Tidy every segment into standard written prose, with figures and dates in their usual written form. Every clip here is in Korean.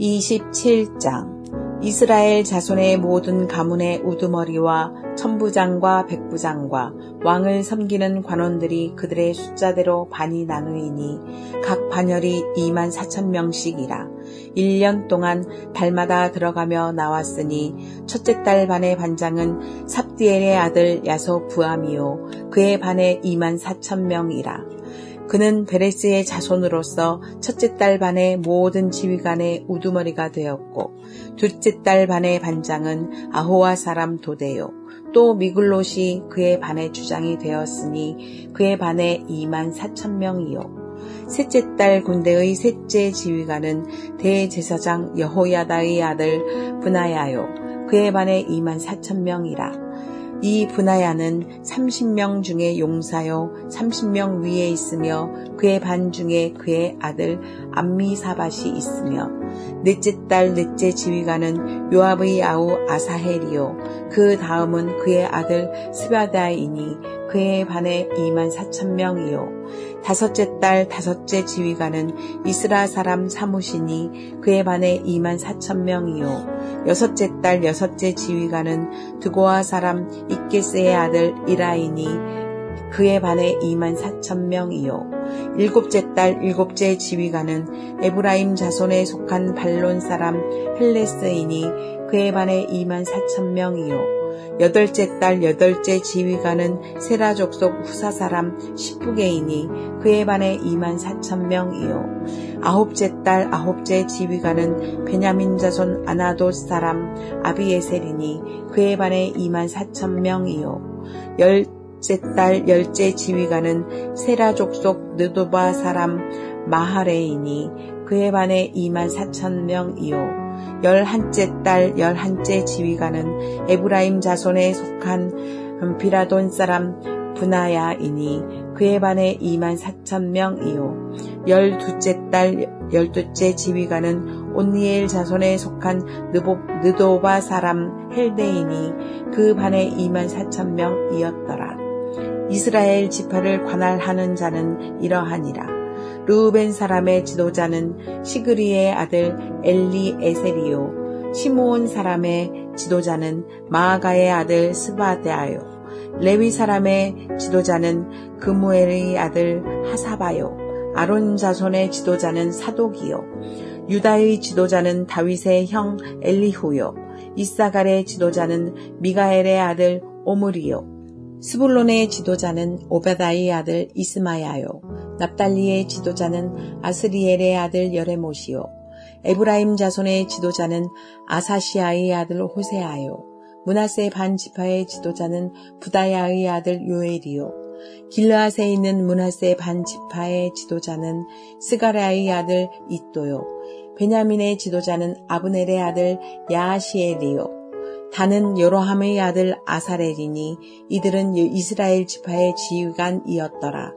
27장 이스라엘 자손의 모든 가문의 우두머리와 천부장과 백부장과 왕을 섬기는 관원들이 그들의 숫자대로 반이 나누이니 각 반열이 24,000명씩이라. 1년 동안 달마다 들어가며 나왔으니 첫째 달 반의 반장은 삽디엘의 아들 야소부암이요 그의 반에 24,000명이라. 그는 베레스의 자손으로서 첫째 달 반의 모든 지휘관의 우두머리가 되었고 둘째 달 반의 반장은 아호와 사람 도데요. 또 미글롯이 그의 반의 주장이 되었으니 그의 반에 24,000명이요. 셋째 달 군대의 셋째 지휘관은 대제사장 여호야다의 아들 브나야요. 그의 반에 24,000명이라. 이 브나야는 30명 중에 용사요 30명 위에 있으며 그의 반 중에 그의 아들 암미사밧이 있으며 넷째 달 넷째 지휘관은 요압의 아우 아사헬이요 그 다음은 그의 아들 스바다이니 그의 반에 24,000명이요 다섯째 달 다섯째 지휘관은 이스라 사람 사무시니 그의 반에 24,000명이요 여섯째 달 여섯째 지휘관은 드고아 사람 이게스의 아들 이라이니 그의 반에 24,000명이요 일곱째 달 일곱째 지휘관은 에브라임 자손에 속한 발론 사람 헬레스이니 그의 반에 24,000명이요 여덟째 달 여덟째 지휘관은 세라 족속 후사 사람 시프게이니 그의 반에 24,000명이요 아홉째 달 아홉째 지휘관은 베냐민 자손 아나돗 사람 아비에셀이니 그의 반에 24,000명이요 열째 달 열째 지휘관은 세라 족속 느도바 사람 마하레이니 그의 반에 24,000명이요 열한째 달 열한째 지휘관은 에브라임 자손에 속한 비라돈 사람 브나야이니 그의 반에 24,000명이요 열두째 달 열두째 지휘관은 온니엘 자손에 속한 느도바 사람 헬데이니 그 반에 24,000명이었더라. 이스라엘 지파를 관할하는 자는 이러하니라. 르우벤 사람의 지도자는 시그리의 아들 엘리에셀이요 시므온 사람의 지도자는 마아가의 아들 스바데아요 레위 사람의 지도자는 그무엘의 아들 하사바요 아론 자손의 지도자는 사독이요 유다의 지도자는 다윗의 형 엘리후요 이사갈의 지도자는 미가엘의 아들 오므리요 스불론의 지도자는 오베다의 아들 이스마야요 납달리의 지도자는 아스리엘의 아들 여레못이요 에브라임 자손의 지도자는 아사시아의 아들 호세아요 므낫세 반 지파의 지도자는 부다야의 아들 요엘이요 길르앗에 있는 므낫세 반 지파의 지도자는 스가랴의 아들 이또요 베냐민의 지도자는 아브넬의 아들 야하시엘이요 다는 여로함의 아들 아사렐이니 이들은 이스라엘 지파의 지휘관이었더라.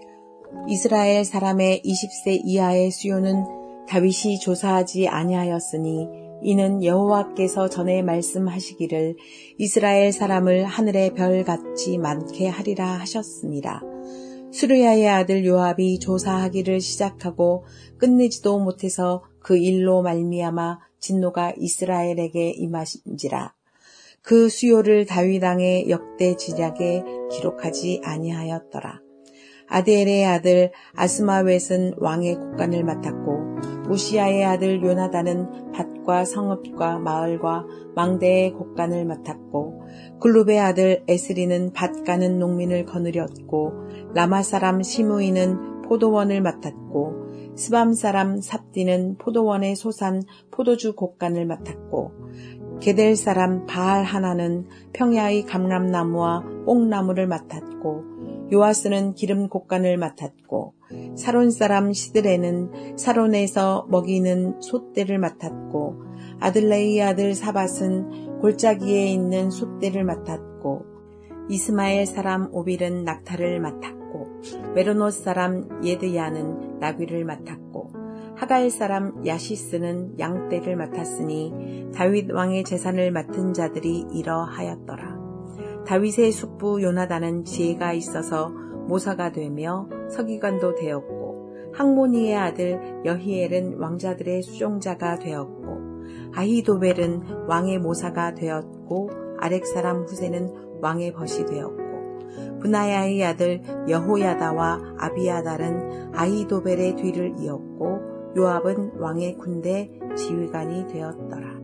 이스라엘 사람의 20세 이하의 수요는 다윗이 조사하지 아니하였으니 이는 여호와께서 전에 말씀하시기를 이스라엘 사람을 하늘의 별같이 많게 하리라 하셨습니다. 수르야의 아들 요압이 조사하기를 시작하고 끝내지도 못해서 그 일로 말미암아 진노가 이스라엘에게 임하신지라. 그 수요를 다윗 왕의 역대 지략에 기록하지 아니하였더라. 아디엘의 아들 아스마웻은 왕의 국관을 맡았고 우시아의 아들 요나단은 밭과 성읍과 마을과 망대의 국관을 맡았고 글룹의 아들 에스리는 밭 가는 농민을 거느렸고 라마 사람 시므이는 포도원을 맡았고 스밤 사람 삽디는 포도원의 소산 포도주 곡간을 맡았고 게델 사람 바알 하나는 평야의 감람나무와 뽕나무를 맡았고 요아스는 기름 곡간을 맡았고 사론 사람 시드레는 사론에서 먹이는 솥대를 맡았고 아들레의 아들 사밧은 골짜기에 있는 솥대를 맡았고 이스마엘 사람 오빌은 낙타를 맡았고 메로노 사람 예드야는 나귀를 맡았고 하갈 사람 야시스는 양떼를 맡았으니 다윗 왕의 재산을 맡은 자들이 이러하였더라. 다윗의 숙부 요나단은 지혜가 있어서 모사가 되며 서기관도 되었고 학모니의 아들 여히엘은 왕자들의 수종자가 되었고 아히도벨은 왕의 모사가 되었고 아렉 사람 후세는 왕의 벗이 되었고 브나야의 아들 여호야다와 아비아달은 아히도벨의 뒤를 이었고 요압은 왕의 군대 지휘관이 되었더라.